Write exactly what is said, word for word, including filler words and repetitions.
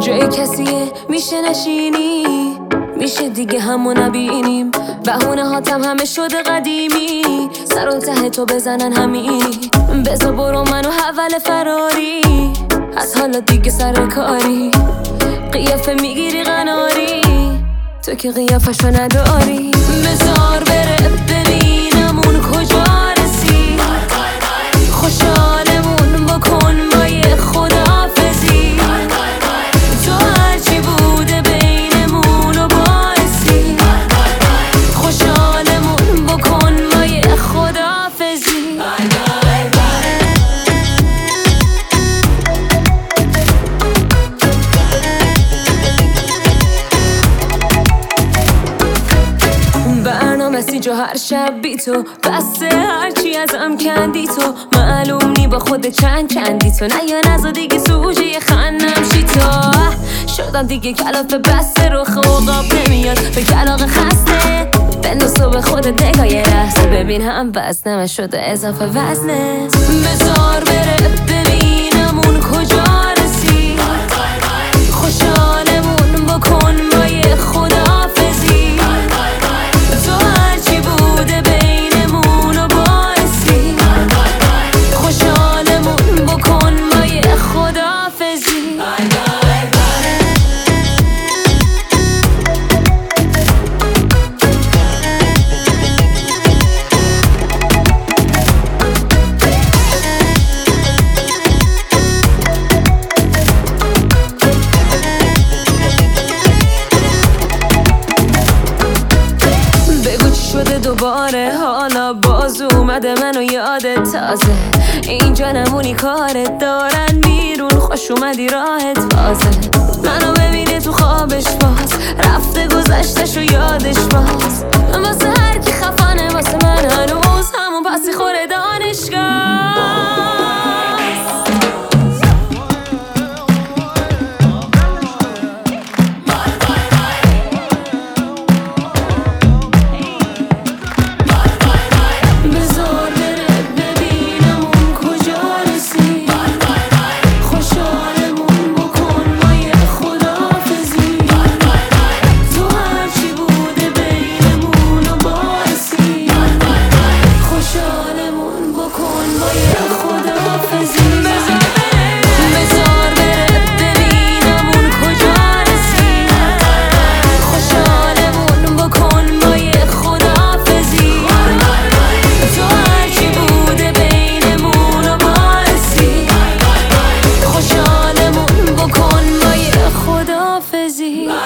جای کسیه میشه نشینی، میشه دیگه همو نبینیم. بهونه هاتم همه شده قدیمی، سر و ته تو بزنن همینی. بذار برو منو حول فراری، از حالا دیگه سر کاری. قیافه میگیری قناری، تو که قیافشو نداری. بذار بره ببینم اون کجا رسید، خوشحالمون بکن با یه خداحافظی. تو هرچی بوده بینمون و باعثی، خوشحالمون بکن با یه خداحافظی. جو هر شب بی تو بسته، هرچی ازم کندی تو. معلوم نی با خود چند چندی تو، نه یا نزا دیگه سوژه خندم شی تو. شدم دیگه کلافه بسته، رو خوقاب نمیاد به کلاق خسته. بنداز تو به خودت نگاه یه لحظه، ببین هم وزنم شده اضافه وزنه. بذار بره ببینم اون کجا رسید، خوشحالمون بکن با یه خداحافظی. دوباره حالا باز اومده منو یادت تازه. اینجا نمونی کارت دارن بیرون، خوش اومدی راحت بازه. منو ببینه تو خوابش باز، رفته گذشتشو یادش باز. واسه هر کی خفنه واسه من هنوز همون پسی خوره دانشگاه. Fizzy.